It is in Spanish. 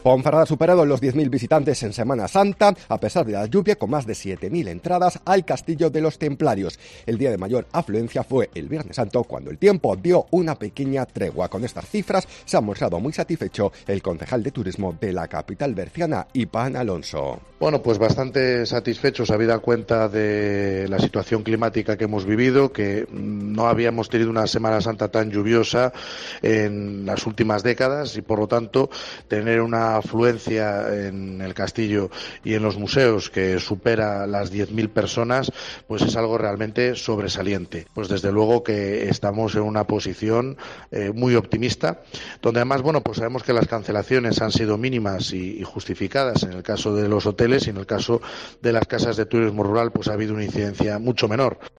Ponferrada ha superado los 10.000 visitantes en Semana Santa, a pesar de la lluvia, con más de 7.000 entradas al Castillo de los Templarios. El día de mayor afluencia fue el Viernes Santo, cuando el tiempo dio una pequeña tregua. Con estas cifras se ha mostrado muy satisfecho el concejal de turismo de la capital berciana, Iván Alonso. Bueno, pues bastante satisfechos, habida cuenta de la situación climática que hemos vivido, que no habíamos tenido una Semana Santa tan lluviosa en las últimas décadas y, por lo tanto, tener una afluencia en el castillo y en los museos que supera las 10.000 personas, pues es algo realmente sobresaliente. Pues desde luego que estamos en una posición muy optimista, donde además, bueno, pues sabemos que las cancelaciones han sido mínimas y justificadas en el caso de los hoteles, y en el caso de las casas de turismo rural pues ha habido una incidencia mucho menor.